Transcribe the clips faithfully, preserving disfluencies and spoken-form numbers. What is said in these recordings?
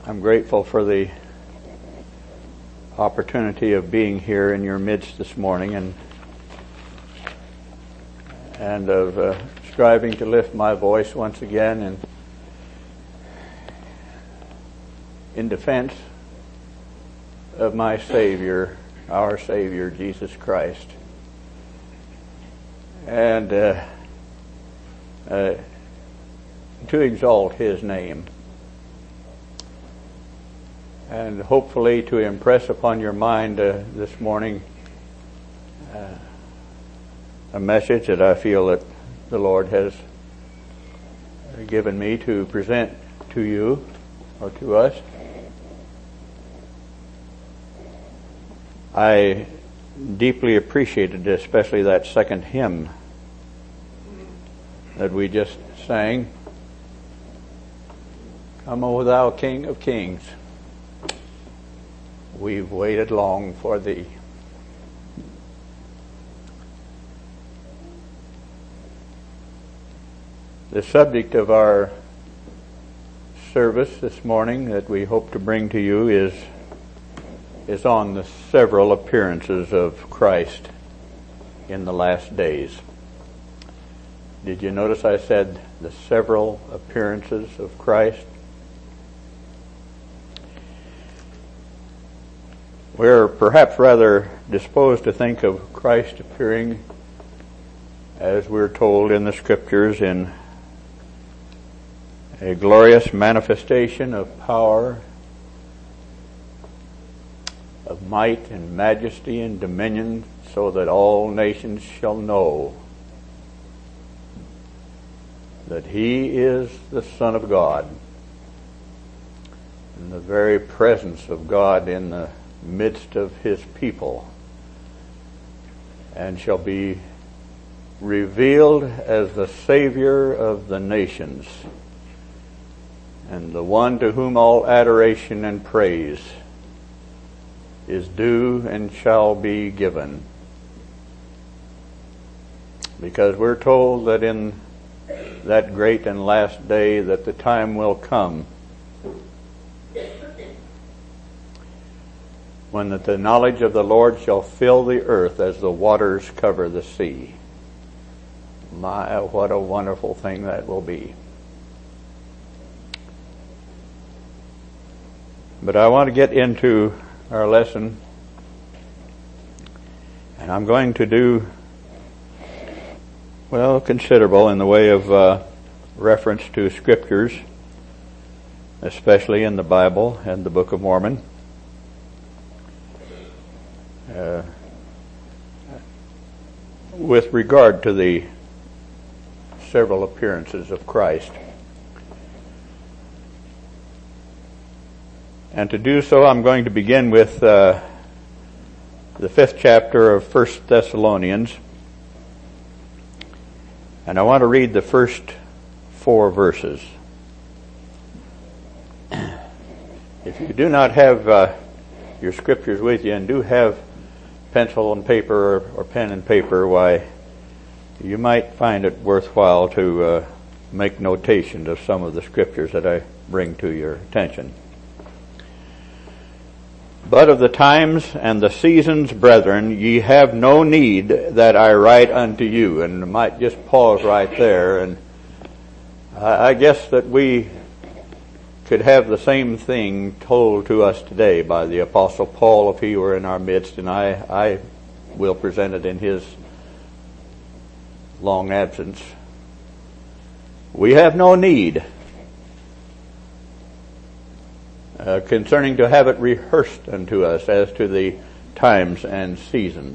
I'm grateful for the opportunity of being here in your midst this morning and and of uh, striving to lift my voice once again and in defense of my Savior, our Savior, Jesus Christ. And uh, uh, to exalt His name. And hopefully to impress upon your mind uh, this morning uh, a message that I feel that the Lord has given me to present to you or to us. I deeply appreciated especially that second hymn that we just sang. Come, O thou King of Kings, we've waited long for thee. The subject of our service this morning that we hope to bring to you is is on the several appearances of Christ in the last days. Did you notice I said the several appearances of Christ? We're perhaps rather disposed to think of Christ appearing, as we're told in the Scriptures, in a glorious manifestation of power, of might and majesty and dominion, so that all nations shall know that He is the Son of God, and the very presence of God in the midst of His people, and shall be revealed as the Savior of the nations, and the one to whom all adoration and praise is due and shall be given. Because we're told that in that great and last day that the time will come when that the knowledge of the Lord shall fill the earth as the waters cover the sea. My, what a wonderful thing that will be. But I want to get into our lesson, and I'm going to do, well, considerable in the way of uh, reference to Scriptures, especially in the Bible and the Book of Mormon. Uh, with regard to the several appearances of Christ. And to do so, I'm going to begin with uh, the fifth chapter of First Thessalonians. And I want to read the first four verses. If you do not have uh, your Scriptures with you and do have pencil and paper or, or pen and paper, why, you might find it worthwhile to uh, make notation of some of the Scriptures that I bring to your attention. But of the times and the seasons, brethren, ye have no need that I write unto you. And I might just pause right there. And I, I guess that we could have the same thing told to us today by the Apostle Paul if he were in our midst, and I, I will present it in his long absence. We have no need uh, concerning to have it rehearsed unto us as to the times and seasons.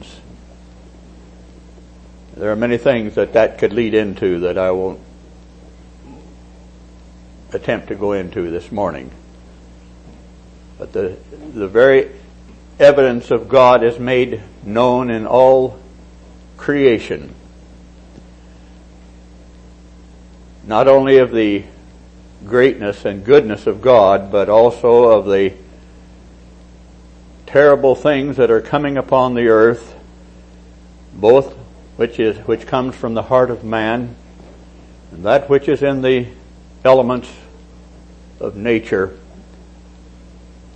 There are many things that that could lead into that I won't attempt to go into this morning. But the the very evidence of God is made known in all creation. Not only of the greatness and goodness of God, but also of the terrible things that are coming upon the earth, both which is which comes from the heart of man, and that which is in the elements of nature,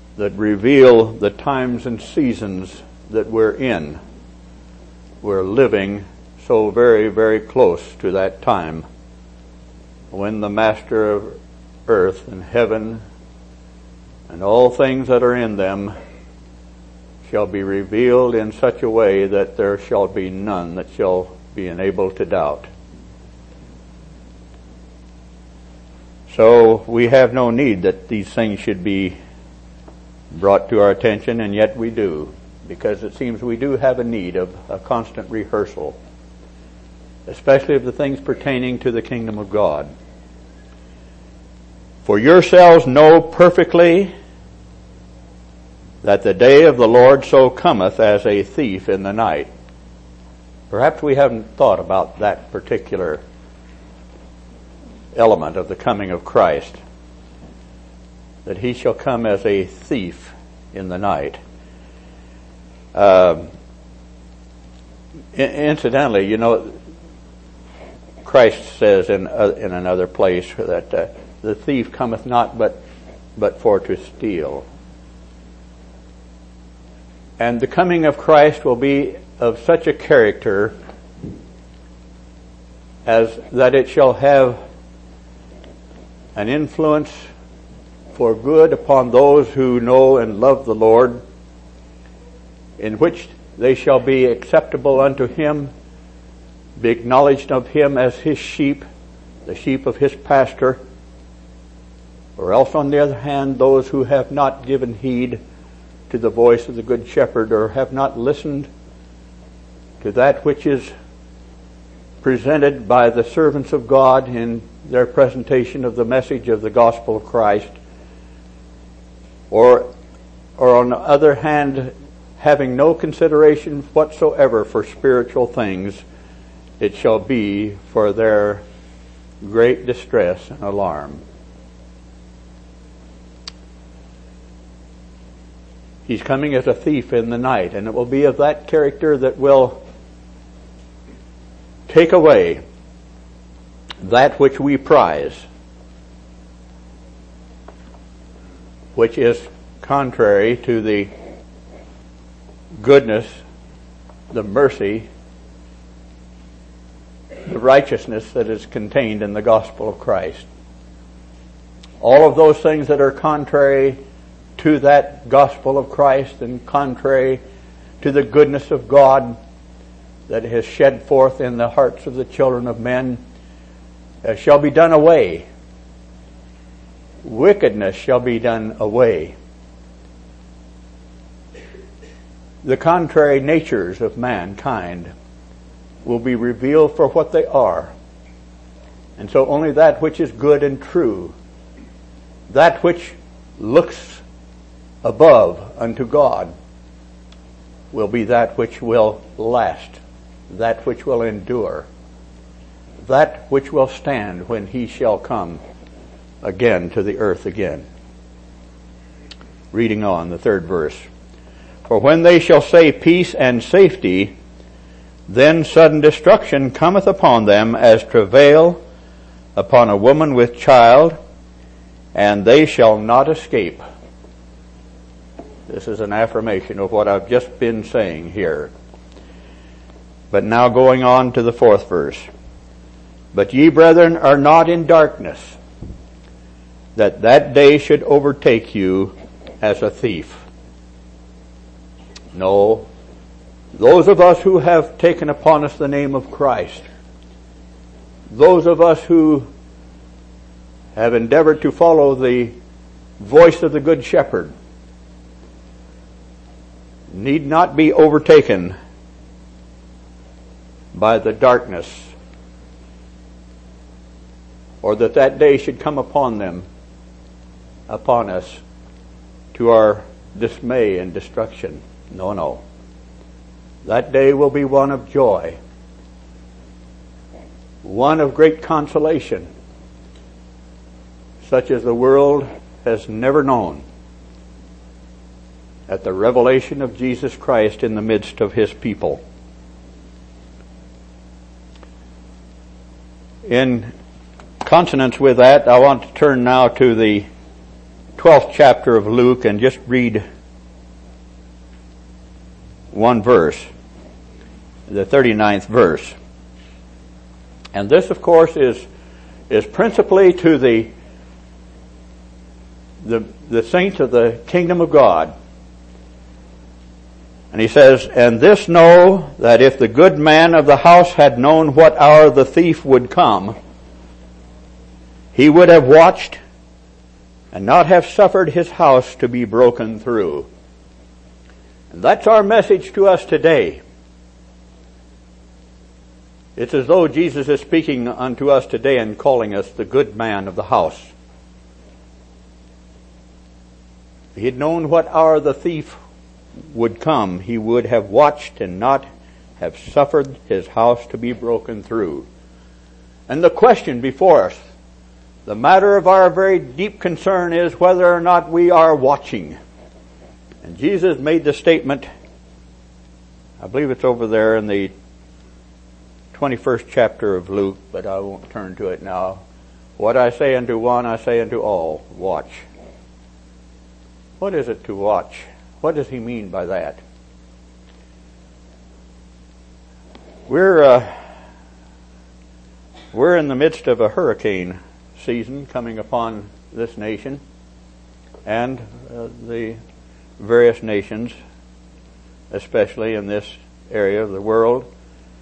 that reveal the times and seasons that we're in. We're living so very, very close to that time when the Master of earth and heaven and all things that are in them shall be revealed in such a way that there shall be none that shall be enabled to doubt. So we have no need that these things should be brought to our attention, and yet we do, because it seems we do have a need of a constant rehearsal, especially of the things pertaining to the kingdom of God. For yourselves know perfectly that the day of the Lord so cometh as a thief in the night. Perhaps we haven't thought about that particular element of the coming of Christ, that he shall come as a thief in the night. Uh, incidentally, you know, Christ says in uh, in another place that uh, the thief cometh not but but for to steal. And the coming of Christ will be of such a character as that it shall have an influence for good upon those who know and love the Lord, in which they shall be acceptable unto him, be acknowledged of him as his sheep, the sheep of his pasture. Or else, on the other hand, those who have not given heed to the voice of the Good Shepherd, or have not listened to that which is presented by the servants of God in their presentation of the message of the gospel of Christ, or, or on the other hand, having no consideration whatsoever for spiritual things, it shall be for their great distress and alarm. He's coming as a thief in the night, and it will be of that character that will take away that which we prize, which is contrary to the goodness, the mercy, the righteousness that is contained in the gospel of Christ. All of those things that are contrary to that gospel of Christ and contrary to the goodness of God that has shed forth in the hearts of the children of men uh, shall be done away. Wickedness shall be done away. The contrary natures of mankind will be revealed for what they are. And so only that which is good and true, that which looks above unto God, will be that which will last, that which will endure, that which will stand when he shall come again to the earth again. Reading on, the third verse. For when they shall say peace and safety, then sudden destruction cometh upon them as travail upon a woman with child, and they shall not escape. This is an affirmation of what I've just been saying here. But now going on to the fourth verse. But ye, brethren, are not in darkness, that that day should overtake you as a thief. No, those of us who have taken upon us the name of Christ, those of us who have endeavored to follow the voice of the Good Shepherd, need not be overtaken by the darkness, or that that day should come upon them, upon us, to our dismay and destruction. No, no. That day will be one of joy, one of great consolation, such as the world has never known, at the revelation of Jesus Christ in the midst of his people. In consonance with that, I want to turn now to the twelfth chapter of Luke and just read one verse, the thirty-ninth verse. And this, of course, is is principally to the the the saints of the kingdom of God. And he says, "And this know, that if the good man of the house had known what hour the thief would come, he would have watched and not have suffered his house to be broken through." And that's our message to us today. It's as though Jesus is speaking unto us today and calling us the good man of the house. If he had known what hour the thief would come, he would have watched and not have suffered his house to be broken through. And the question before us, the matter of our very deep concern, is whether or not we are watching. And Jesus made the statement, I believe it's over there in the twenty-first chapter of Luke, but I won't turn to it now. "What I say unto one, I say unto all, watch." What is it to watch? What does he mean by that? We're uh, we're in the midst of a hurricane season coming upon this nation and uh, the various nations, especially in this area of the world.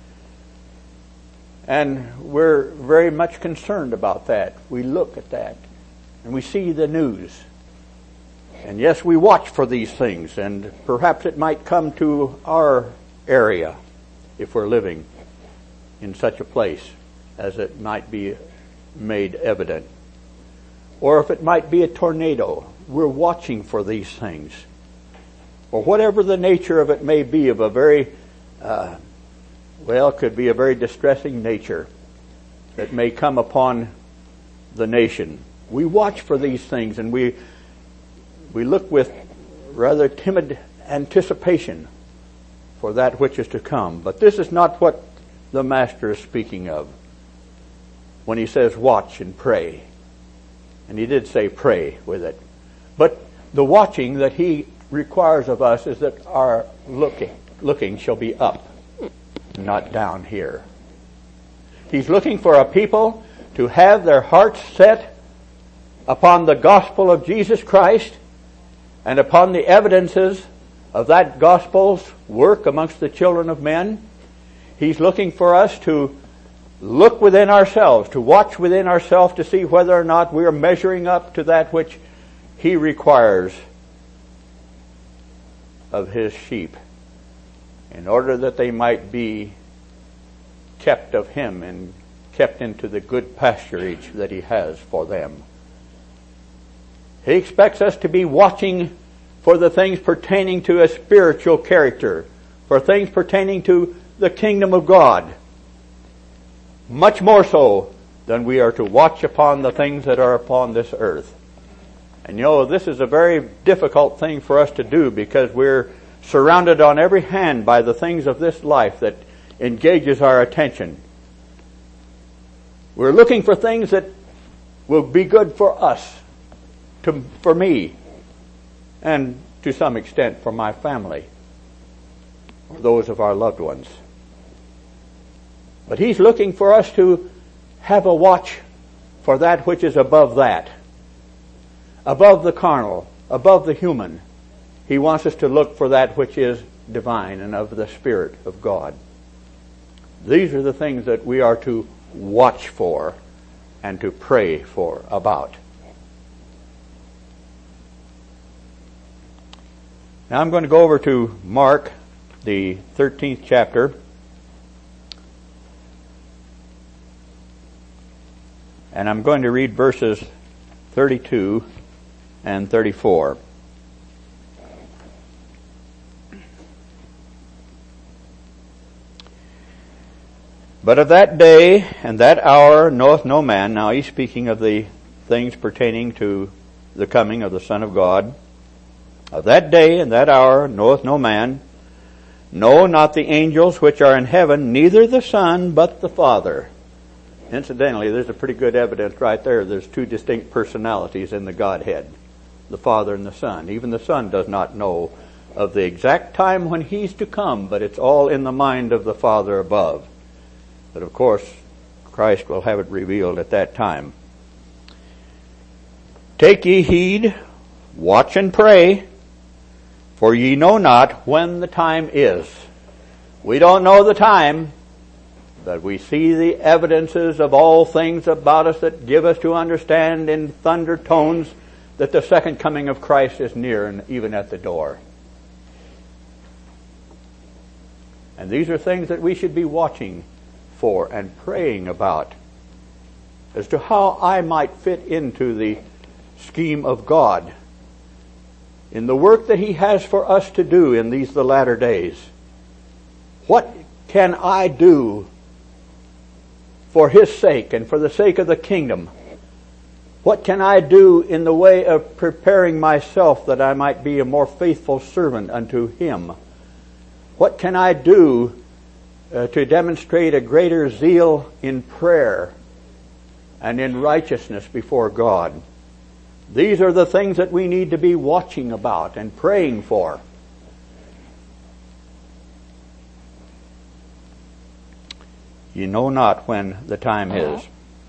And we're very much concerned about that. We look at that and we see the news. And yes, we watch for these things, and perhaps it might come to our area if we're living in such a place as it might be made evident. Or if it might be a tornado, we're watching for these things. Or whatever the nature of it may be, of a very, uh, well, could be a very distressing nature that may come upon the nation. We watch for these things, and we we look with rather timid anticipation for that which is to come. But this is not what the Master is speaking of when he says watch and pray. And he did say pray with it. But the watching that he requires of us is that our looking looking shall be up, not down here. He's looking for a people to have their hearts set upon the gospel of Jesus Christ and upon the evidences of that gospel's work amongst the children of men. He's looking for us to look within ourselves, to watch within ourselves to see whether or not we are measuring up to that which he requires of his sheep, in order that they might be kept of him and kept into the good pasturage that he has for them. He expects us to be watching for the things pertaining to a spiritual character, for things pertaining to the kingdom of God, much more so than we are to watch upon the things that are upon this earth. And you know, this is a very difficult thing for us to do, because we're surrounded on every hand by the things of this life that engages our attention. We're looking for things that will be good for us, to, for me, and to some extent for my family, or those of our loved ones. But he's looking for us to have a watch for that which is above that, above the carnal, above the human. He wants us to look for that which is divine and of the Spirit of God. These are the things that we are to watch for and to pray for about. Now I'm going to go over to Mark, the thirteenth chapter. And I'm going to read verses thirty-two and thirty-four. But of that day and that hour knoweth no man. Now he's speaking of the things pertaining to the coming of the Son of God. Of that day and that hour knoweth no man, no, not the angels which are in heaven, neither the Son, but the Father. Incidentally, there's a pretty good evidence right there. There's two distinct personalities in the Godhead. the Father and the Son. Even the Son does not know of the exact time when He's to come, but it's all in the mind of the Father above. But of course, Christ will have it revealed at that time. Take ye heed, watch and pray, for ye know not when the time is. We don't know the time, but we see the evidences of all things about us that give us to understand in thunder tones that the second coming of Christ is near and even at the door. And these are things that we should be watching for and praying about as to how I might fit into the scheme of God in the work that He has for us to do in these the latter days. What can I do for His sake and for the sake of the kingdom? What can I do in the way of preparing myself that I might be a more faithful servant unto Him? What can I do uh, to demonstrate a greater zeal in prayer and in righteousness before God? These are the things that we need to be watching about and praying for. You know not when the time is.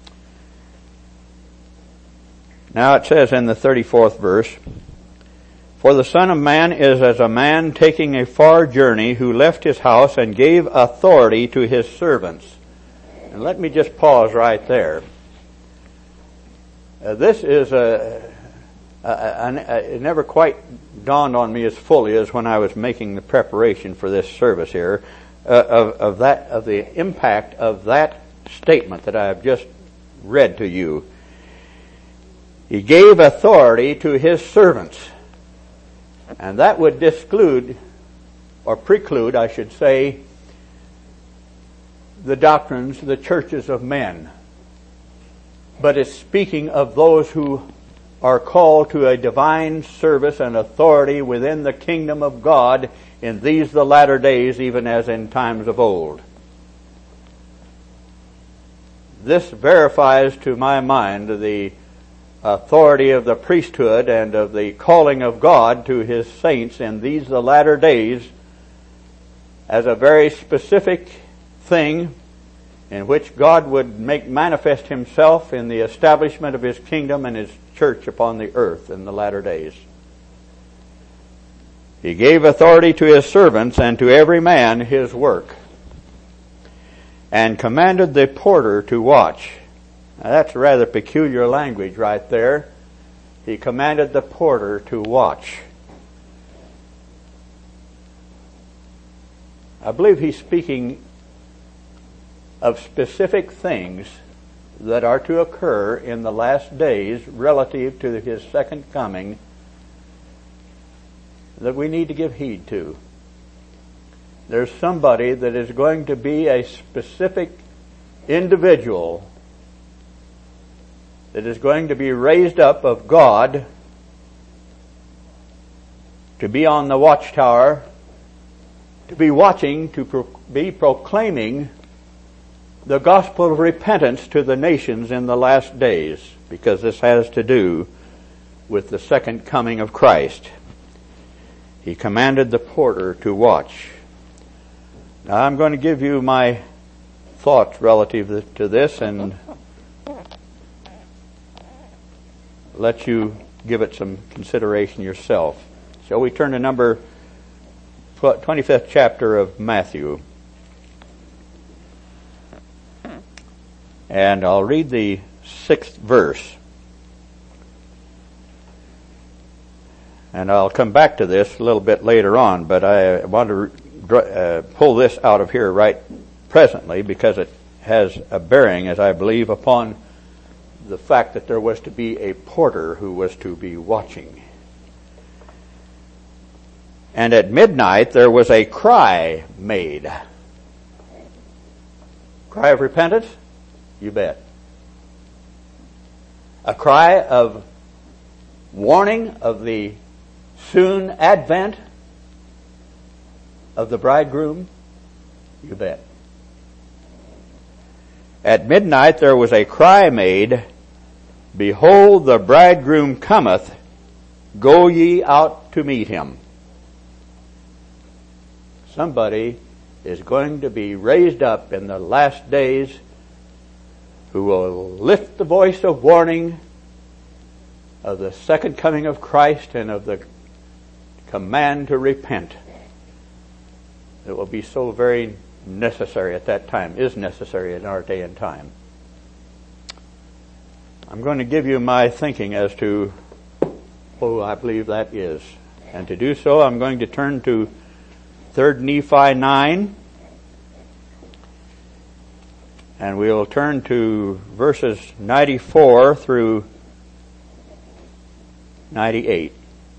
Now it says in the thirty-fourth verse, For the Son of Man is as a man taking a far journey, who left his house and gave authority to his servants. And let me just pause right there. Uh, this is a, a, a, a, it never quite dawned on me as fully as when I was making the preparation for this service here, uh, of, of that, of the impact of that statement that I have just read to you. He gave authority to His servants. And that would disclude, or preclude, I should say, the doctrines, the churches of men. But it's speaking of those who are called to a divine service and authority within the kingdom of God in these the latter days, even as in times of old. This verifies to my mind the authority of the priesthood and of the calling of God to His saints in these the latter days as a very specific thing in which God would make manifest Himself in the establishment of His kingdom and His church upon the earth in the latter days. He gave authority to His servants and to every man his work, and commanded the porter to watch. Now that's rather peculiar language right there. He commanded the porter to watch. I believe he's speaking of specific things that are to occur in the last days relative to His second coming that we need to give heed to. There's somebody that is going to be a specific individual that is going to be raised up of God to be on the watchtower, to be watching, to pro- be proclaiming the gospel of repentance to the nations in the last days, because this has to do with the second coming of Christ. He commanded the porter to watch. Now I'm going to give you my thoughts relative to this and let you give it some consideration yourself. Shall we turn to number twenty-fifth chapter of Matthew? And I'll read the sixth verse. And I'll come back to this a little bit later on, but I want to uh, pull this out of here right presently because it has a bearing, as I believe, upon the fact that there was to be a porter who was to be watching. And at midnight there was a cry made. Cry of repentance? You bet. A cry of warning of the soon advent of the bridegroom? You bet. At midnight there was a cry made, Behold, the bridegroom cometh, Go ye out to meet him. Somebody is going to be raised up in the last days who will lift the voice of warning of the second coming of Christ and of the command to repent. It will be so very necessary at that time, is necessary in our day and time. I'm going to give you my thinking as to who I believe that is. And to do so, I'm going to turn to Third Nephi nine. And we'll turn to verses ninety-four through ninety-eight.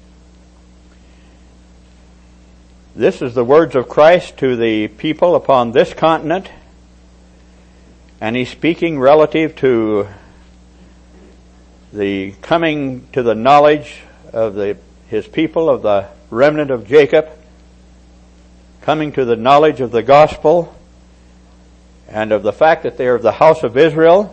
This is the words of Christ to the people upon this continent, and he's speaking relative to the coming to the knowledge of the his people, of the remnant of Jacob, coming to the knowledge of the gospel, and of the fact that they are of the house of Israel,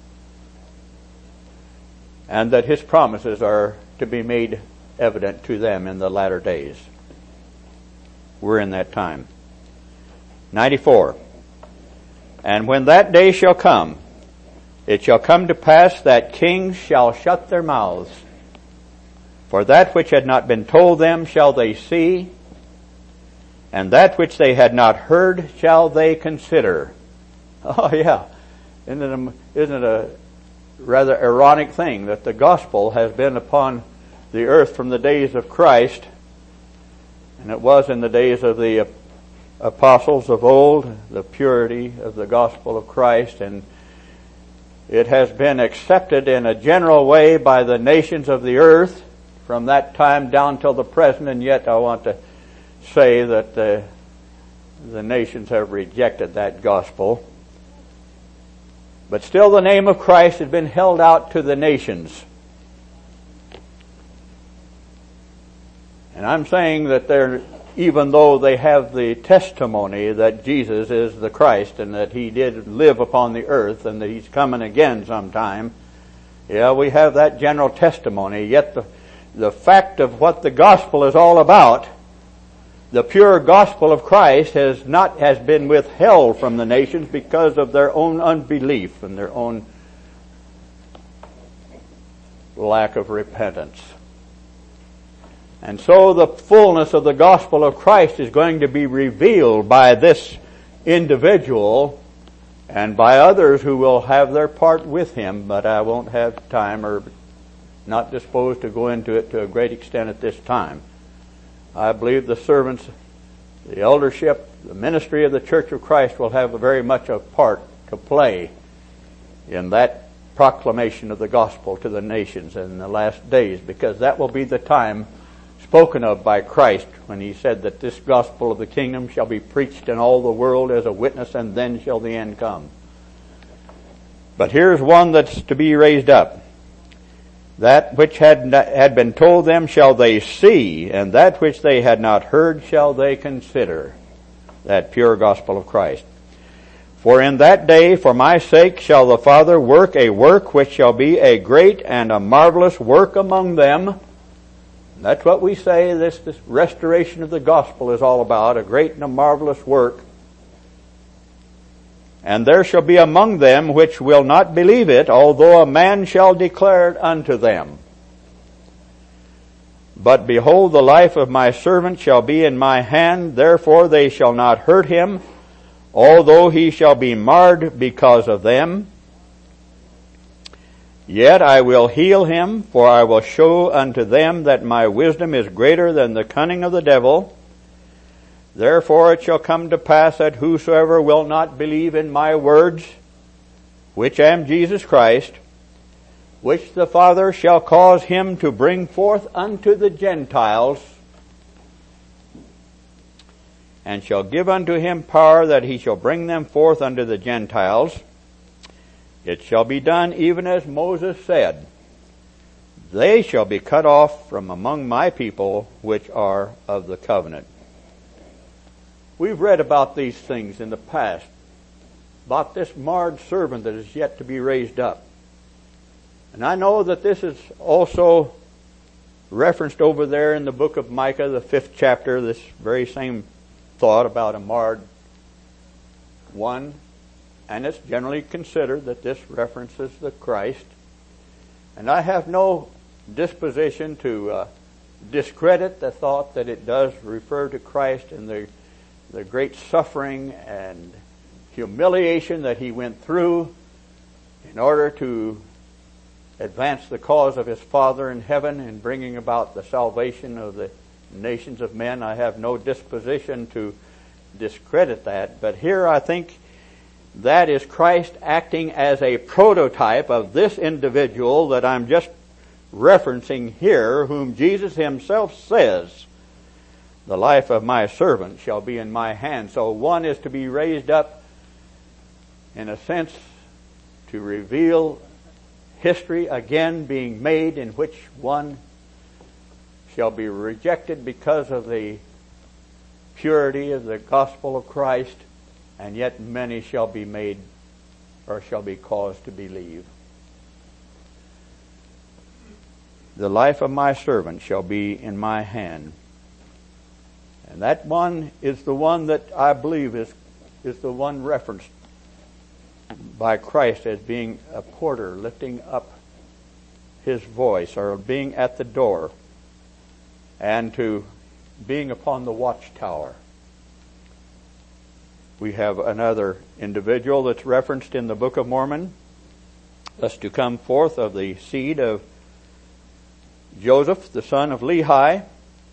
and that his promises are to be made evident to them in the latter days. We're in that time. ninety-four. And when that day shall come, it shall come to pass that kings shall shut their mouths, for that which had not been told them shall they see, and that which they had not heard shall they consider. Oh yeah, isn't it a, isn't it a rather ironic thing that the gospel has been upon the earth from the days of Christ, and it was in the days of the apostles of old, the purity of the gospel of Christ, and it has been accepted in a general way by the nations of the earth from that time down till the present, and yet I want to say that the, the nations have rejected that gospel. But still the name of Christ has been held out to the nations. And I'm saying that they're, even though they have the testimony that Jesus is the Christ and that he did live upon the earth and that he's coming again sometime, yeah, we have that general testimony, yet the, the fact of what the gospel is all about, the pure gospel of Christ has not, has been withheld from the nations because of their own unbelief and their own lack of repentance. And so the fullness of the gospel of Christ is going to be revealed by this individual and by others who will have their part with him, but I won't have time or not disposed to go into it to a great extent at this time. I believe the servants, the eldership, the ministry of the Church of Christ will have very much a part to play in that proclamation of the gospel to the nations in the last days, because that will be the time spoken of by Christ when he said that this gospel of the kingdom shall be preached in all the world as a witness, and then shall the end come. But here's one that's to be raised up. That which had had been told them shall they see, and that which they had not heard shall they consider. That pure gospel of Christ. For in that day, for my sake, shall the Father work a work which shall be a great and a marvelous work among them. That's what we say this, this restoration of the gospel is all about, a great and a marvelous work. And there shall be among them which will not believe it, although a man shall declare it unto them. But behold, the life of my servant shall be in my hand, therefore they shall not hurt him, although he shall be marred because of them. Yet I will heal him, for I will show unto them that my wisdom is greater than the cunning of the devil. Therefore it shall come to pass that whosoever will not believe in my words, which am Jesus Christ, which the Father shall cause him to bring forth unto the Gentiles, and shall give unto him power that he shall bring them forth unto the Gentiles, it shall be done even as Moses said, they shall be cut off from among my people which are of the covenant. We've read about these things in the past, about this marred servant that is yet to be raised up. And I know that this is also referenced over there in the book of Micah, the fifth chapter, this very same thought about a marred one. And it's generally considered that this references the Christ. And I have no disposition to uh, discredit the thought that it does refer to Christ and the the great suffering and humiliation that he went through in order to advance the cause of his Father in heaven and bringing about the salvation of the nations of men. I have no disposition to discredit that. But here I think that is Christ acting as a prototype of this individual that I'm just referencing here, whom Jesus himself says, the life of my servant shall be in my hand. So one is to be raised up, in a sense, to reveal history again being made, in which one shall be rejected because of the purity of the gospel of Christ, and yet many shall be made or shall be caused to believe. The life of my servant shall be in my hand. And that one is the one that I believe is, is the one referenced by Christ as being a porter lifting up his voice, or being at the door, and to being upon the watchtower. We have another individual that's referenced in the Book of Mormon, thus to come forth of the seed of Joseph, the son of Lehi,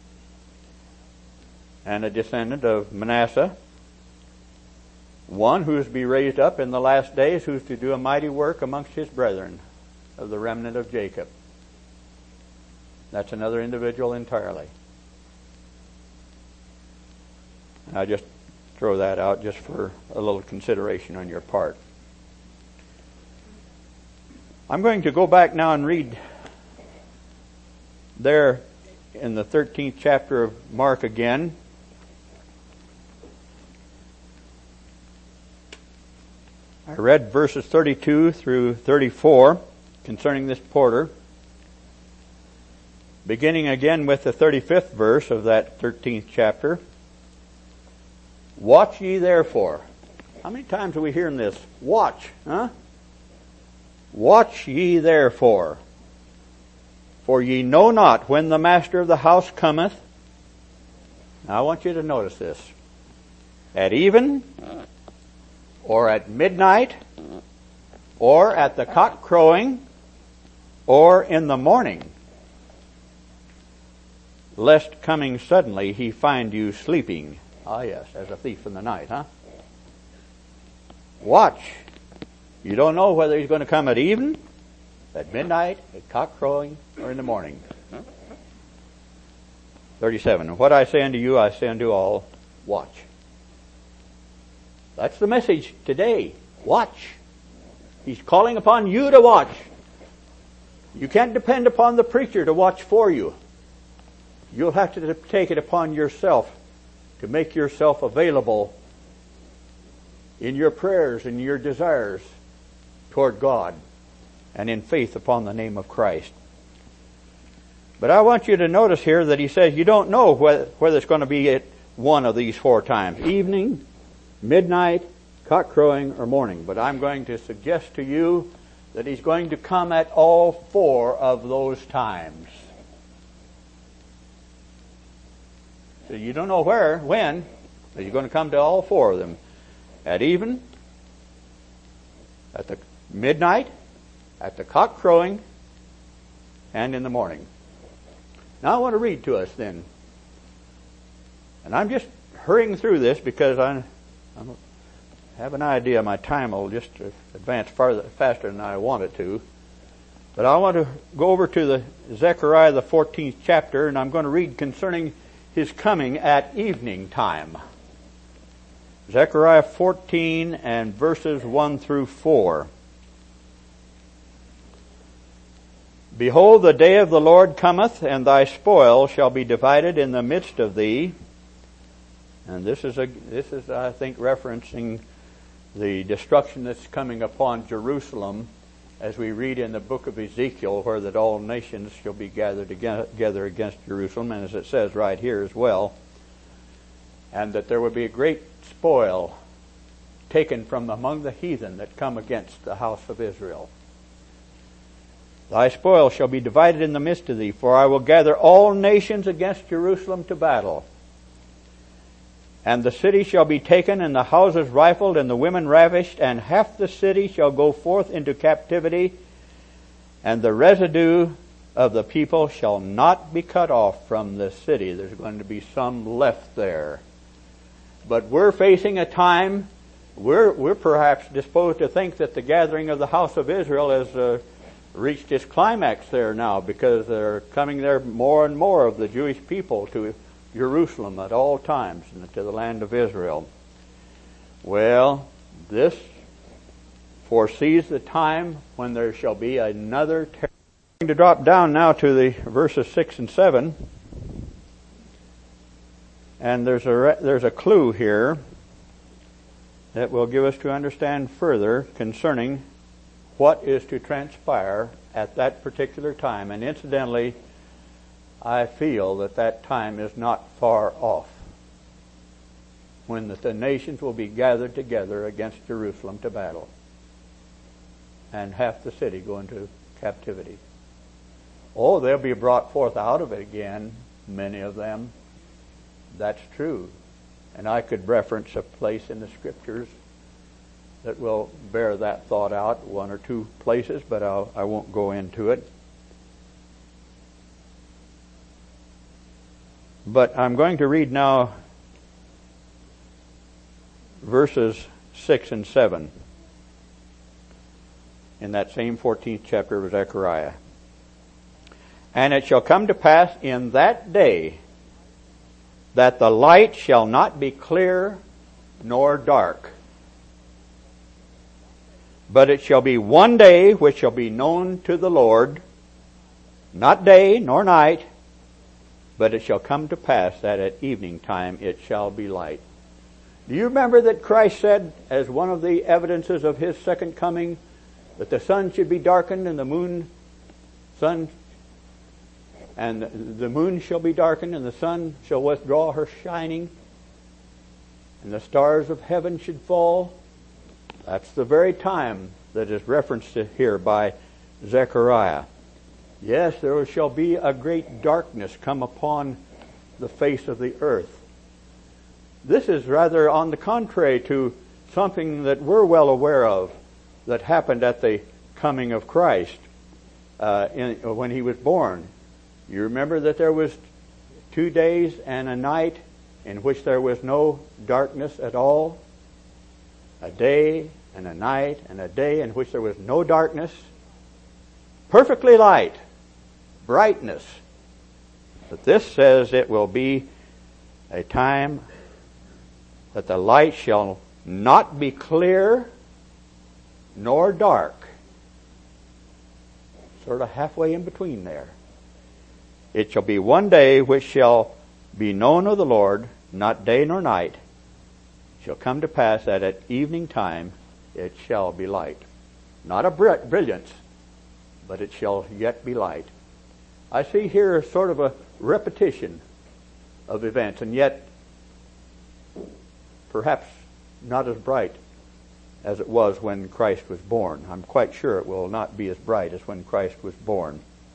and a descendant of Manasseh. One who is to be raised up in the last days, who is to do a mighty work amongst his brethren of the remnant of Jacob. That's another individual entirely. And I just throw that out just for a little consideration on your part. I'm going to go back now and read there in the thirteenth chapter of Mark again. I read verses thirty-two through thirty-four concerning this porter. Beginning again with the thirty-fifth verse of that thirteenth chapter. Watch ye therefore. How many times are we hearing this? Watch, huh? Watch ye therefore. For ye know not when the master of the house cometh. Now I want you to notice this. At even, or at midnight, or at the cock crowing, or in the morning, lest coming suddenly he find you sleeping. Ah yes, as a thief in the night, huh? Watch. You don't know whether he's going to come at even, at midnight, at cock crowing, or in the morning. thirty-seven. And what I say unto you, I say unto all, watch. That's the message today. Watch. He's calling upon you to watch. You can't depend upon the preacher to watch for you. You'll have to take it upon yourself to make yourself available in your prayers and your desires toward God and in faith upon the name of Christ. But I want you to notice here that he says you don't know whether, whether it's going to be at one of these four times. Evening, midnight, cock crowing, or morning. But I'm going to suggest to you that he's going to come at all four of those times. So you don't know where, when, but you're going to come to all four of them. At even, at the midnight, at the cock crowing, and in the morning. Now I want to read to us then. And I'm just hurrying through this because I I'm, have an idea my time will just advance farther, faster than I want it to. But I want to go over to the Zechariah, the fourteenth chapter, and I'm going to read concerning his coming at evening time. Zechariah fourteen and verses one through four. Behold, the day of the Lord cometh, and thy spoil shall be divided in the midst of thee. And this is, a, this is, I think, referencing the destruction that's coming upon Jerusalem as we read in the book of Ezekiel, where that all nations shall be gathered together against Jerusalem, and as it says right here as well, and that there will be a great spoil taken from among the heathen that come against the house of Israel. Thy spoil shall be divided in the midst of thee, for I will gather all nations against Jerusalem to battle. And the city shall be taken, and the houses rifled, and the women ravished, and half the city shall go forth into captivity, and the residue of the people shall not be cut off from the city. There's going to be some left there. But we're facing a time, we're, we're perhaps disposed to think that the gathering of the house of Israel has uh, reached its climax there now, because they're coming there more and more of the Jewish people to Jerusalem at all times and to the land of Israel. Well, this foresees the time when there shall be another terror. I'm going to drop down now to the verses six and seven. And there's a, there's a clue here that will give us to understand further concerning what is to transpire at that particular time. And incidentally, I feel that that time is not far off, when the, the nations will be gathered together against Jerusalem to battle, and half the city go into captivity. Oh, they'll be brought forth out of it again, many of them. That's true. And I could reference a place in the Scriptures that will bear that thought out, one or two places, but I'll, I won't go into it. But I'm going to read now verses six and seven in that same fourteenth chapter of Zechariah. And it shall come to pass in that day that the light shall not be clear nor dark, but it shall be one day which shall be known to the Lord, not day nor night, but it shall come to pass that at evening time it shall be light. Do you remember that Christ said, as one of the evidences of His second coming, that the sun should be darkened and the moon, sun, and the moon shall be darkened and the sun shall withdraw her shining, and the stars of heaven should fall? That's the very time that is referenced here by Zechariah. Yes, there shall be a great darkness come upon the face of the earth. This is rather on the contrary to something that we're well aware of that happened at the coming of Christ uh, in, when He was born. You remember that there was two days and a night in which there was no darkness at all? A day and a night and a day in which there was no darkness. Perfectly light. Brightness. But this says it will be a time that the light shall not be clear nor dark. Sort of halfway in between there. It shall be one day which shall be known of the Lord, not day nor night. It shall come to pass that at evening time it shall be light. Not a brilliance, but it shall yet be light. I see here sort of a repetition of events, and yet perhaps not as bright as it was when Christ was born. I'm quite sure it will not be as bright as when Christ was born.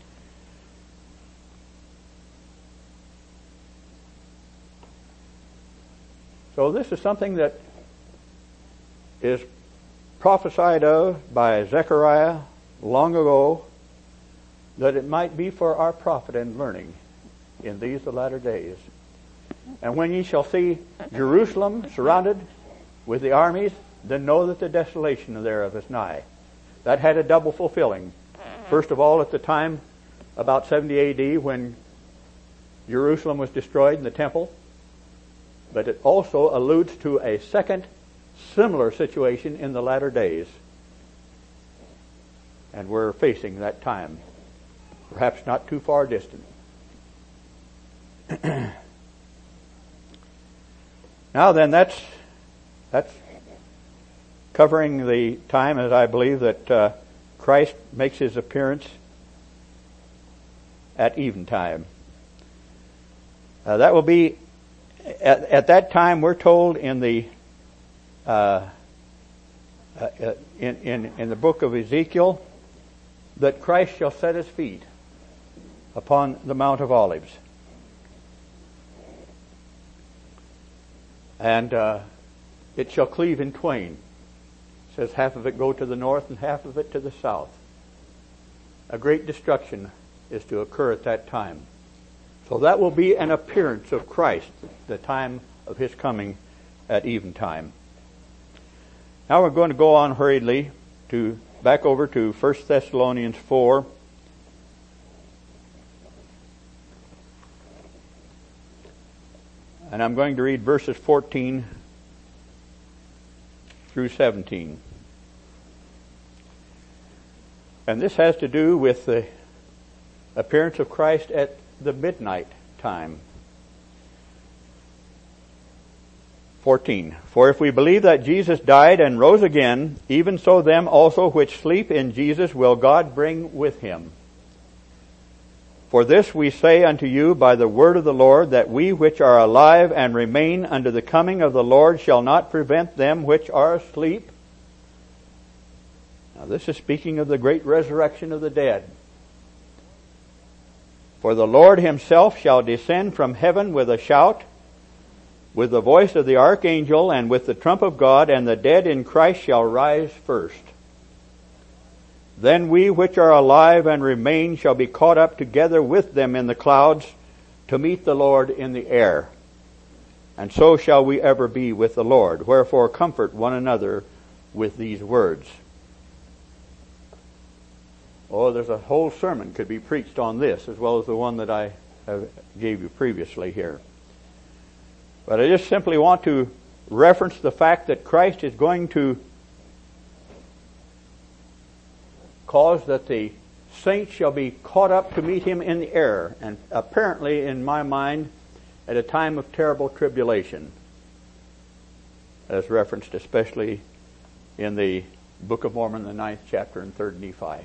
So this is something that is prophesied of by Zechariah long ago, that it might be for our profit and learning in these the latter days. And when ye shall see Jerusalem surrounded with the armies, then know that the desolation thereof is nigh. That had a double fulfilling. First of all, at the time about seventy A D when Jerusalem was destroyed in the temple, but it also alludes to a second similar situation in the latter days. And we're facing that time, perhaps not too far distant. Now then, that's that's covering the time, as I believe that uh, Christ makes his appearance at eventime. Uh, that will be, at, at that time we're told in the uh, uh, in, in, in the book of Ezekiel that Christ shall set his feet upon the Mount of Olives. And uh, it shall cleave in twain. It says half of it go to the north and half of it to the south. A great destruction is to occur at that time. So that will be an appearance of Christ, the time of his coming at eventime. Now we're going to go on hurriedly to back over to First Thessalonians four. And I'm going to read verses fourteen through seventeen. And this has to do with the appearance of Christ at the midnight time. fourteen. For if we believe that Jesus died and rose again, even so them also which sleep in Jesus will God bring with him. For this we say unto you by the word of the Lord, that we which are alive and remain unto the coming of the Lord shall not prevent them which are asleep. Now this is speaking of the great resurrection of the dead. For the Lord himself shall descend from heaven with a shout, with the voice of the archangel, and with the trump of God, and the dead in Christ shall rise first. Then we which are alive and remain shall be caught up together with them in the clouds to meet the Lord in the air. And so shall we ever be with the Lord. Wherefore comfort one another with these words. Oh, there's a whole sermon could be preached on this, as well as the one that I have gave you previously here. But I just simply want to reference the fact that Christ is going to cause that the saints shall be caught up to meet him in the air, and apparently, in my mind, at a time of terrible tribulation, as referenced especially in the Book of Mormon, the ninth chapter and third Nephi.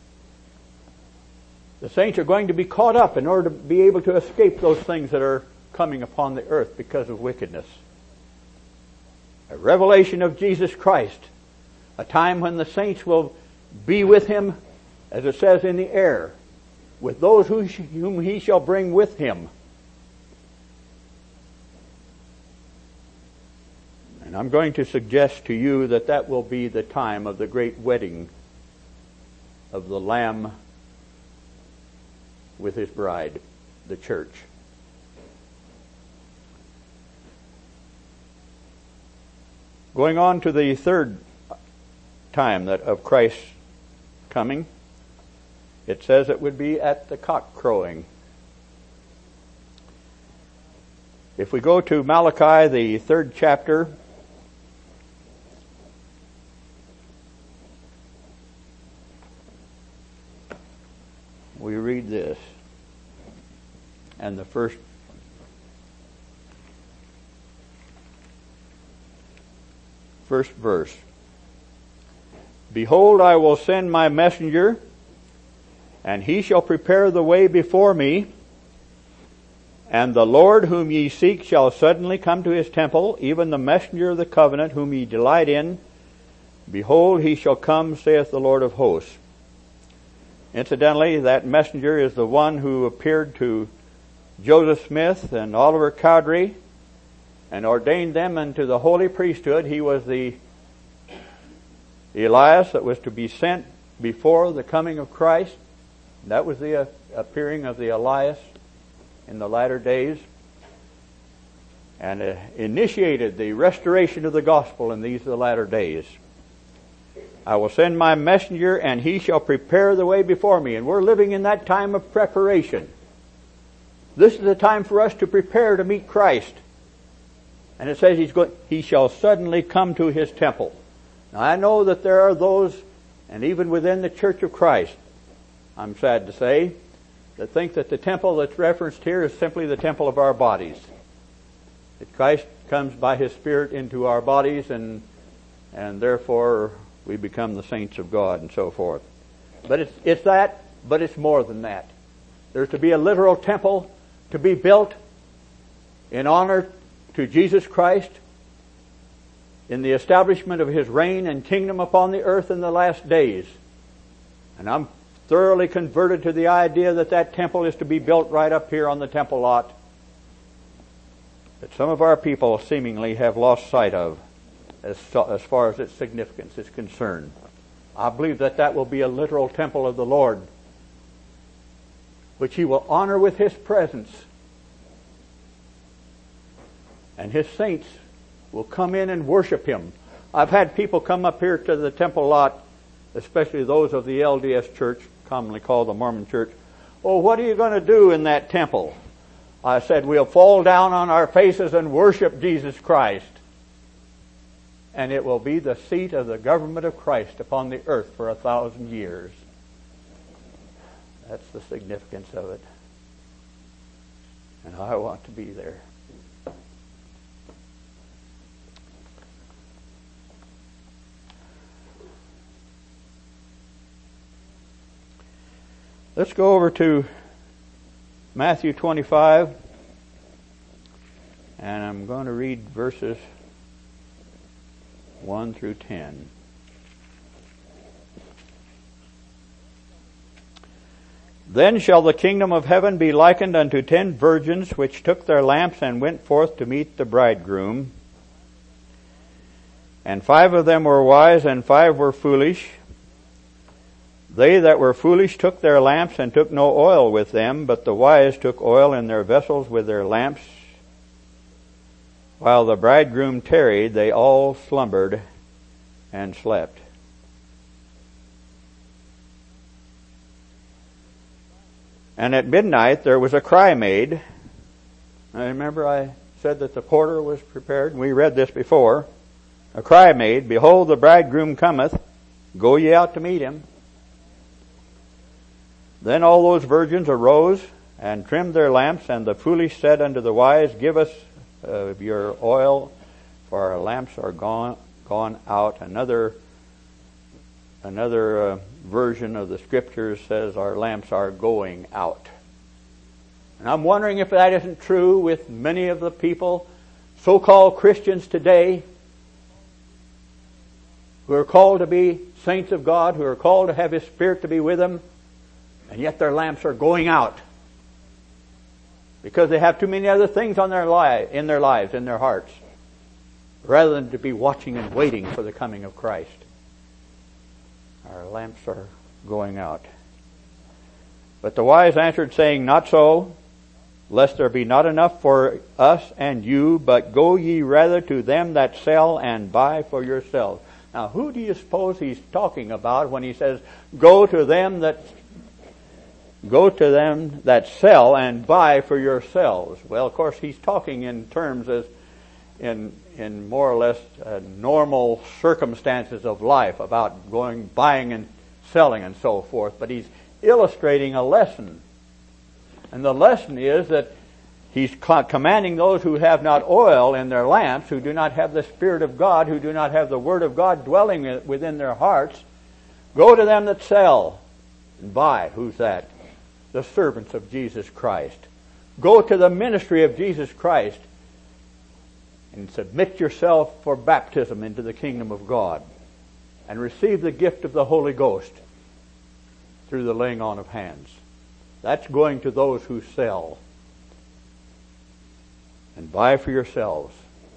The saints are going to be caught up in order to be able to escape those things that are coming upon the earth because of wickedness. A revelation of Jesus Christ, a time when the saints will be with him, as it says, in the air, with those whom he shall bring with him. And I'm going to suggest to you that that will be the time of the great wedding of the Lamb with his bride, the church. Going on to the third time that of Christ's coming, it says it would be at the cock crowing. If we go to Malachi, the third chapter, we read this, and the first first verse. Behold, I will send my messenger, and he shall prepare the way before me. And the Lord whom ye seek shall suddenly come to his temple, even the messenger of the covenant whom ye delight in. Behold, he shall come, saith the Lord of hosts. Incidentally, that messenger is the one who appeared to Joseph Smith and Oliver Cowdery and ordained them unto the holy priesthood. He was the Elias that was to be sent before the coming of Christ. That was the uh, appearing of the Elias in the latter days, and uh, initiated the restoration of the gospel in these the latter days. I will send my messenger, and he shall prepare the way before me. And we're living in that time of preparation. This is the time for us to prepare to meet Christ. And it says he's going, he shall suddenly come to his temple. Now I know that there are those, and even within the Church of Christ, I'm sad to say, that think that the temple that's referenced here is simply the temple of our bodies. That Christ comes by his Spirit into our bodies, and and therefore we become the saints of God and so forth. But it's, it's that, but it's more than that. There's to be a literal temple to be built in honor to Jesus Christ in the establishment of His reign and kingdom upon the earth in the last days. And I'm thoroughly converted to the idea that that temple is to be built right up here on the temple lot that some of our people seemingly have lost sight of as, as far as its significance is concerned. I believe that that will be a literal temple of the Lord, which He will honor with His presence. And His saints will come in and worship Him. I've had people come up here to the temple lot, especially those of the L D S church, commonly called the Mormon church. Oh, what are you going to do in that temple? I said, we'll fall down on our faces and worship Jesus Christ. And it will be the seat of the government of Christ upon the earth for a thousand years. That's the significance of it. And I want to be there. Let's go over to Matthew twenty-five, and I'm going to read verses one through ten. Then shall the kingdom of heaven be likened unto ten virgins, which took their lamps and went forth to meet the bridegroom. And five of them were wise, and five were foolish. They that were foolish took their lamps and took no oil with them, but the wise took oil in their vessels with their lamps. While the bridegroom tarried, they all slumbered and slept. And at midnight there was a cry made. I remember I said that the porter was prepared. We read this before. A cry made, Behold, the bridegroom cometh. Go ye out to meet him. Then all those virgins arose and trimmed their lamps, and the foolish said unto the wise, Give us uh, your oil, for our lamps are gone gone out. Another another uh, version of the scriptures says our lamps are going out. And I'm wondering if that isn't true with many of the people, so-called Christians today, who are called to be saints of God, who are called to have His Spirit to be with them, and yet their lamps are going out because they have too many other things on their li- in their lives, in their hearts, rather than to be watching and waiting for the coming of Christ. Our lamps are going out. But the wise answered, saying, Not so, lest there be not enough for us and you, but go ye rather to them that sell and buy for yourselves. Now, who do you suppose he's talking about when he says, Go to them that Go to them that sell and buy for yourselves? Well, of course, he's talking in terms as in in more or less uh, normal circumstances of life about going, buying and selling and so forth. But he's illustrating a lesson. And the lesson is that he's commanding those who have not oil in their lamps, who do not have the Spirit of God, who do not have the Word of God dwelling within their hearts, go to them that sell and buy. Who's that? The servants of Jesus Christ. Go to the ministry of Jesus Christ and submit yourself for baptism into the kingdom of God and receive the gift of the Holy Ghost through the laying on of hands. That's going to those who sell. And buy for yourselves.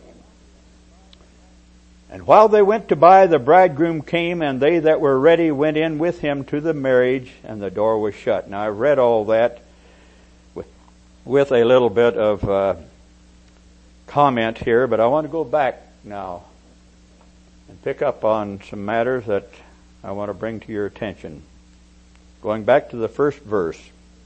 And while they went to buy, the bridegroom came, and they that were ready went in with him to the marriage, and the door was shut. Now, I've read all that with, with a little bit of uh, comment here, but I want to go back now and pick up on some matters that I want to bring to your attention. Going back to the first verse.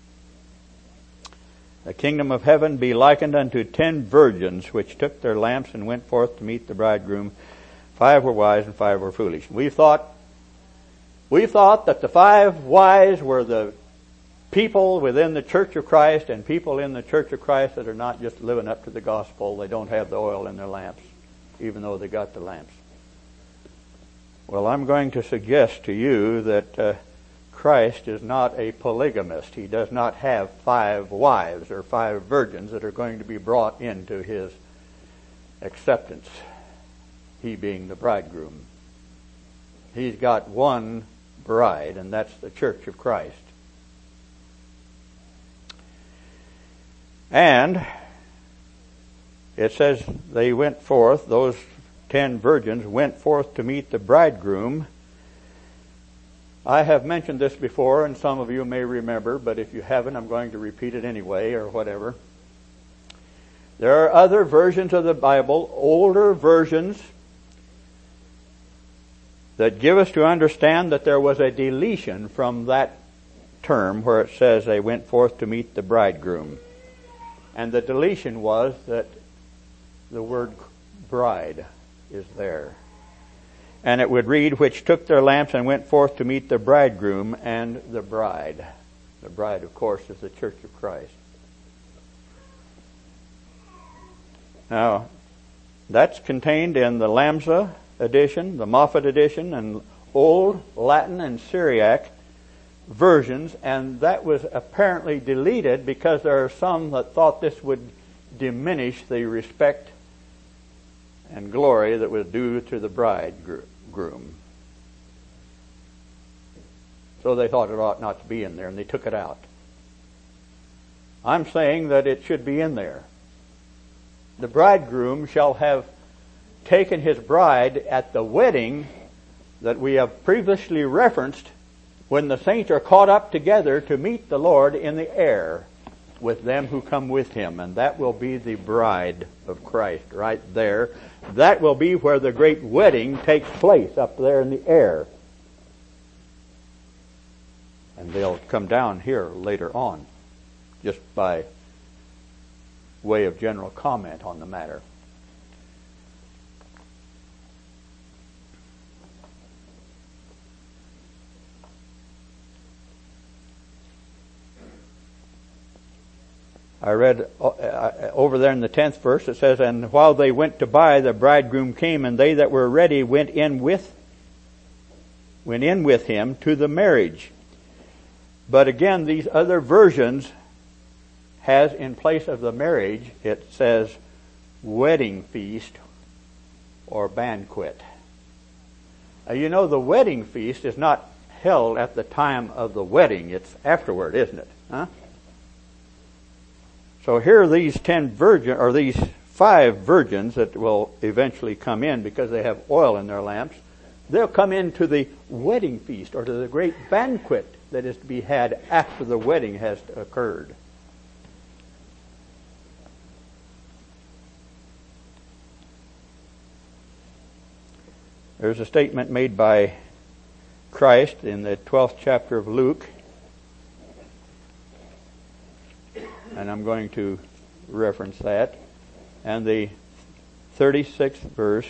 The kingdom of heaven be likened unto ten virgins, which took their lamps and went forth to meet the bridegroom. Five were wise and five were foolish. We thought, we thought that the five wise were the people within the Church of Christ, and people in the Church of Christ that are not just living up to the gospel. They don't have the oil in their lamps, even though they got the lamps. Well, I'm going to suggest to you that uh, Christ is not a polygamist. He does not have five wives or five virgins that are going to be brought into his acceptance, he being the bridegroom. He's got one bride, and that's the church of Christ. And it says they went forth, those ten virgins went forth to meet the bridegroom. I have mentioned this before, and some of you may remember, but if you haven't, I'm going to repeat it anyway, or whatever. There are other versions of the Bible, older versions, that give us to understand that there was a deletion from that term where it says they went forth to meet the bridegroom. And the deletion was that the word bride is there. And it would read, which took their lamps and went forth to meet the bridegroom and the bride. The bride, of course, is the church of Christ. Now, that's contained in the Lamsa edition, the Moffat edition, and Old Latin and Syriac versions, and that was apparently deleted because there are some that thought this would diminish the respect and glory that was due to the bridegroom. So they thought it ought not to be in there, and they took it out. I'm saying that it should be in there. The bridegroom shall have taken his bride at the wedding that we have previously referenced, when the saints are caught up together to meet the Lord in the air with them who come with him. And that will be the bride of Christ right there. That will be where the great wedding takes place, up there in the air. And they'll come down here later on, just by way of general comment on the matter. I read over there in the tenth verse, it says, and while they went to buy, the bridegroom came, and they that were ready went in with, went in with him to the marriage. But again, these other versions has, in place of the marriage, it says wedding feast or banquet. Now, you know, the wedding feast is not held at the time of the wedding. It's afterward, isn't it? Huh? So here are these ten virgins, or these five virgins that will eventually come in because they have oil in their lamps. They'll come into the wedding feast, or to the great banquet that is to be had after the wedding has occurred. There's a statement made by Christ in the twelfth chapter of Luke, and I'm going to reference that, and the thirty-sixth verse.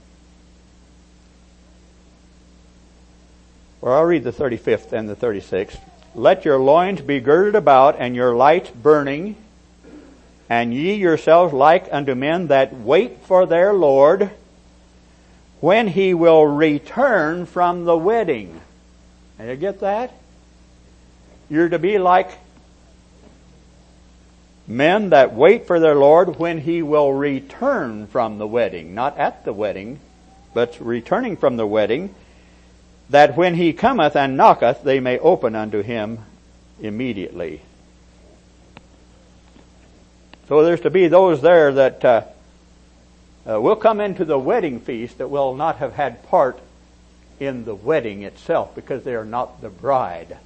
Or I'll read the thirty-fifth and the thirty-sixth. Let your loins be girded about, and your lights burning, and ye yourselves like unto men that wait for their Lord, when he will return from the wedding. Did you get that? You're to be like men that wait for their Lord when he will return from the wedding. Not at the wedding, but returning from the wedding, that when he cometh and knocketh, they may open unto him immediately. So there's to be those there that uh, uh, will come into the wedding feast that will not have had part in the wedding itself, because they are not the bride.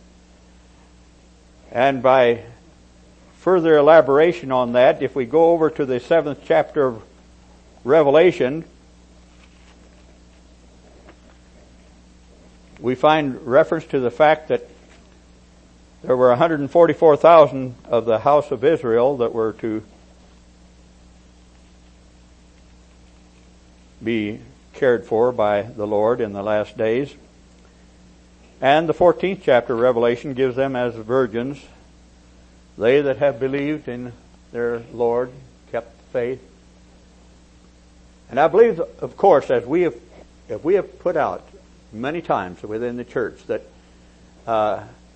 And by further elaboration on that, if we go over to the seventh chapter of Revelation, we find reference to the fact that there were one hundred forty-four thousand of the house of Israel that were to be cared for by the Lord in the last days. And the fourteenth chapter of Revelation gives them as virgins, they that have believed in their Lord, kept the faith. And I believe, of course, as we have, if we have put out many times within the church, that uh,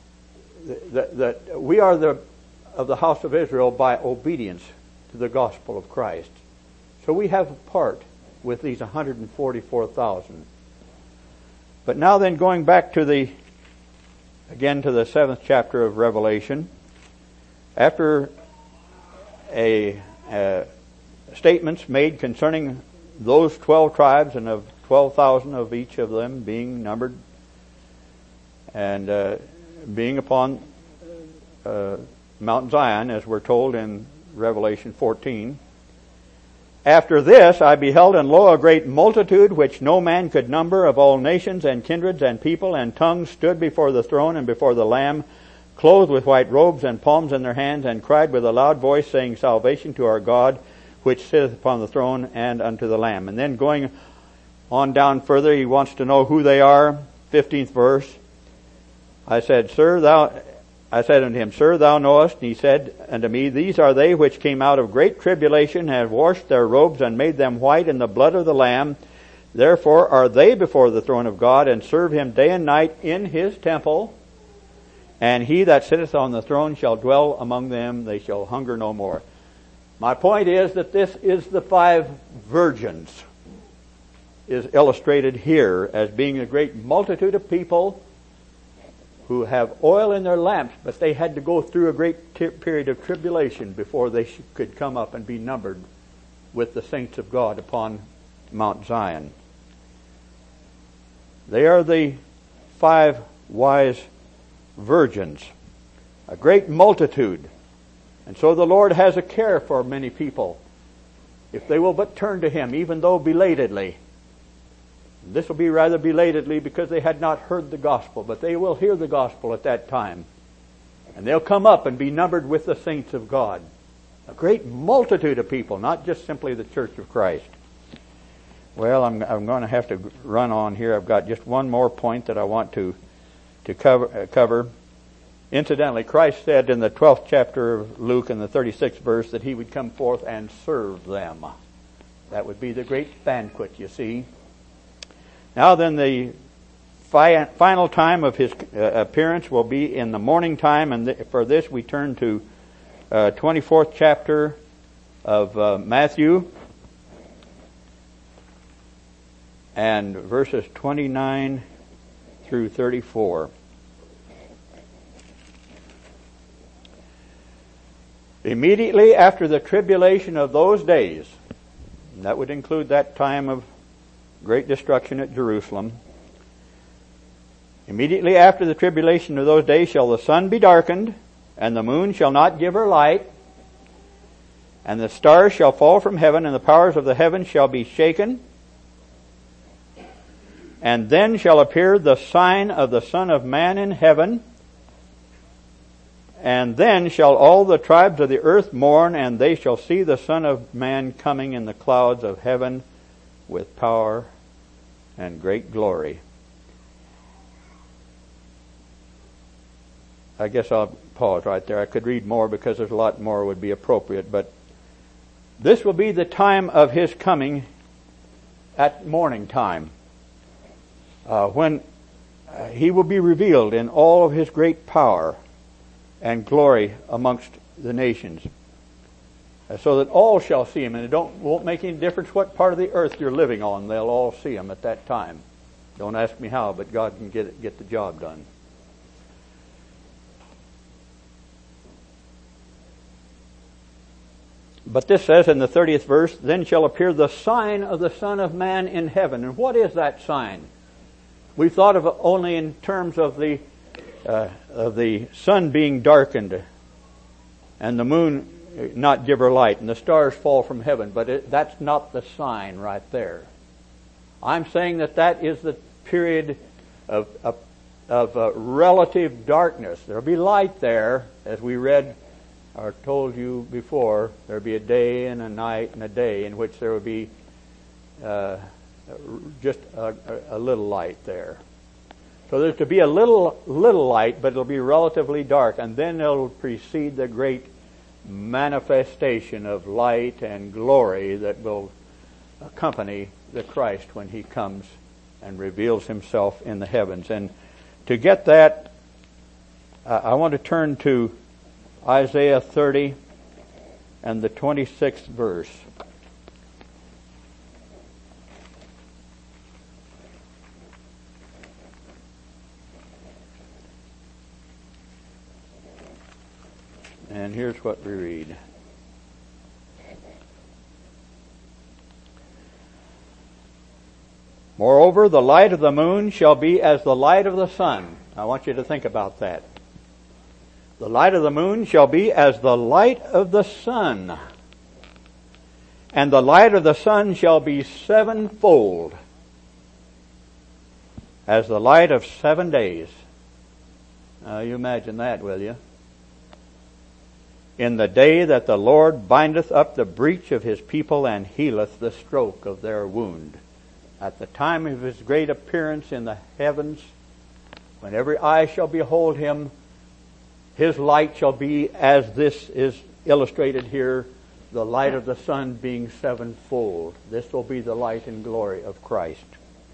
that, that we are the of the house of Israel by obedience to the gospel of Christ. So we have a part with these one hundred forty-four thousand. But now then, going back to the, again to the seventh chapter of Revelation, after a, a statements made concerning those twelve tribes and of twelve thousand of each of them being numbered and uh, being upon uh, Mount Zion, as we're told in Revelation fourteen. After this I beheld, and lo, a great multitude which no man could number, of all nations and kindreds and people and tongues, stood before the throne and before the Lamb, clothed with white robes and palms in their hands, and cried with a loud voice, saying, Salvation to our God, which sitteth upon the throne, and unto the Lamb. And then going on down further, he wants to know who they are. fifteenth verse. I said, Sir, thou... I said unto him, Sir, thou knowest. And he said unto me, These are they which came out of great tribulation, have washed their robes, and made them white in the blood of the Lamb. Therefore are they before the throne of God, and serve him day and night in his temple. And he that sitteth on the throne shall dwell among them. They shall hunger no more. My point is that this is the five virgins, is illustrated here as being a great multitude of people who have oil in their lamps, but they had to go through a great t- period of tribulation before they sh- could come up and be numbered with the saints of God upon Mount Zion. They are the five wise virgins, a great multitude. And so the Lord has a care for many people, if they will but turn to Him, even though belatedly. This will be rather belatedly, because they had not heard the gospel, but they will hear the gospel at that time. And they'll come up and be numbered with the saints of God. A great multitude of people, not just simply the Church of Christ. Well, I'm, I'm going to have to run on here. I've got just one more point that I want to, to cover, uh, cover. Incidentally, Christ said in the twelfth chapter of Luke, in the thirty-sixth verse, that He would come forth and serve them. That would be the great banquet, you see. Now then, the fi- final time of His uh, appearance will be in the morning time, and th- for this we turn to uh, twenty-fourth chapter of uh, Matthew, and verses twenty-nine through thirty-four. Immediately after the tribulation of those days, and that would include that time of great destruction at Jerusalem. Immediately after the tribulation of those days shall the sun be darkened, and the moon shall not give her light, and the stars shall fall from heaven, and the powers of the heavens shall be shaken. And then shall appear the sign of the Son of Man in heaven. And then shall all the tribes of the earth mourn, and they shall see the Son of Man coming in the clouds of heaven with power and great glory. I guess I'll pause right there. I could read more, because there's a lot more would be appropriate, but this will be the time of His coming at morning time, uh, when uh, He will be revealed in all of His great power and glory amongst the nations, uh, so that all shall see Him. And it don't, won't make any difference what part of the earth you're living on. They'll all see Him at that time. Don't ask me how, but God can get it, get the job done. But this says in the thirtieth verse, Then shall appear the sign of the Son of Man in heaven. And what is that sign? We've thought of it only in terms of the uh, of the sun being darkened, and the moon not give her light, and the stars fall from heaven. But it, that's not the sign right there. I'm saying that that is the period of of, of uh, relative darkness. There'll be light there, as we read or told you before. There'll be a day and a night and a day in which there will be uh, just a, a little light there. So there's to be a little little light, but it'll be relatively dark, and then it'll precede the great manifestation of light and glory that will accompany the Christ when He comes and reveals Himself in the heavens. And to get that Uh, I want to turn to Isaiah thirty and the twenty-sixth verse. And here's what we read. Moreover, the light of the moon shall be as the light of the sun. I want you to think about that. The light of the moon shall be as the light of the sun. And the light of the sun shall be sevenfold, as the light of seven days. Now you imagine that, will you? In the day that the Lord bindeth up the breach of his people and healeth the stroke of their wound. At the time of his great appearance in the heavens, when every eye shall behold him, his light shall be as this is illustrated here, the light of the sun being sevenfold. This will be the light and glory of Christ.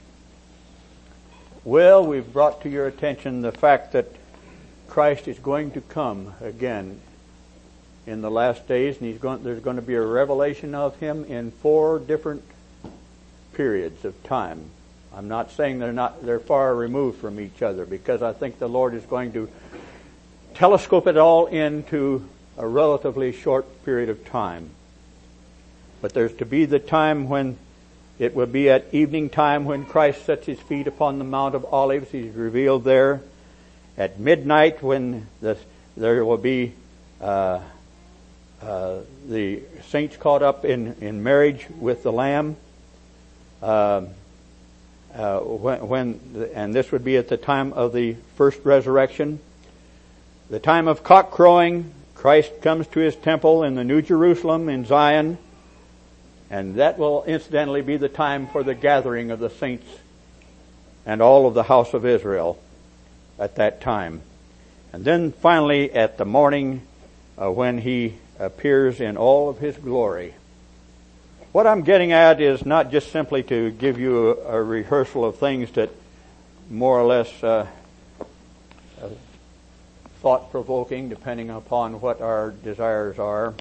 Well, we've brought to your attention the fact that Christ is going to come again in the last days, and he's going, there's going to be a revelation of him in four different periods of time. I'm not saying they're not they're far removed from each other, because I think the Lord is going to telescope it all into a relatively short period of time. But there's to be the time when it will be at evening time, when Christ sets his feet upon the Mount of Olives. He's revealed there. At midnight, when the, there will be uh, uh, the saints caught up in, in marriage with the Lamb. Uh, uh, when, when and this would be at the time of the first resurrection. The time of cock crowing, Christ comes to his temple in the New Jerusalem in Zion, and that will incidentally be the time for the gathering of the saints and all of the house of Israel at that time. And then finally at the morning uh, when he appears in all of his glory. What I'm getting at is not just simply to give you a, a rehearsal of things that more or less uh, uh, thought-provoking, depending upon what our desires are,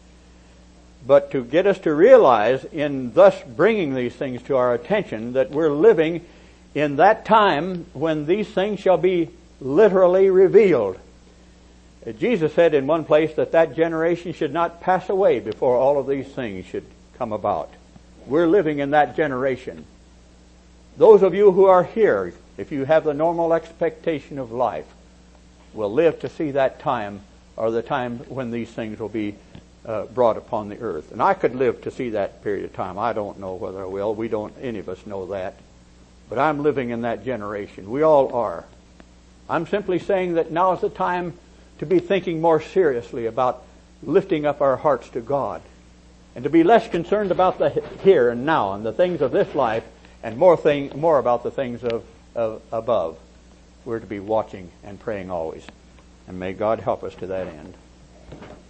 but to get us to realize, in thus bringing these things to our attention, that we're living in that time when these things shall be literally revealed. Jesus said in one place that that generation should not pass away before all of these things should come about. We're living in that generation. Those of you who are here, if you have the normal expectation of life, will live to see that time, or the time when these things will be uh, brought upon the earth. And I could live to see that period of time. I don't know whether I will. We don't, any of us know that. But I'm living in that generation. We all are. I'm simply saying that now is the time to be thinking more seriously about lifting up our hearts to God, and to be less concerned about the here and now and the things of this life, and more thing, more about the things of, of above. We're to be watching and praying always. And may God help us to that end.